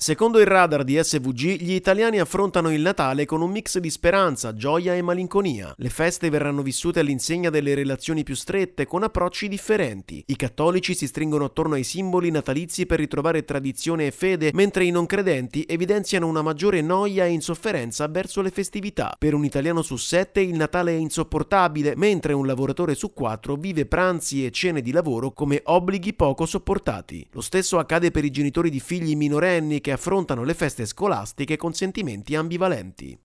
Secondo il radar di SVG, gli italiani affrontano il Natale con un mix di speranza, gioia e malinconia. Le feste verranno vissute all'insegna delle relazioni più strette, con approcci differenti. I cattolici si stringono attorno ai simboli natalizi per ritrovare tradizione e fede, mentre i non credenti evidenziano una maggiore noia e insofferenza verso le festività. Per un italiano su 7 il Natale è insopportabile, mentre un lavoratore su 4 vive pranzi e cene di lavoro come obblighi poco sopportati. Lo stesso accade per i genitori di figli minorenni che affrontano le feste scolastiche con sentimenti ambivalenti.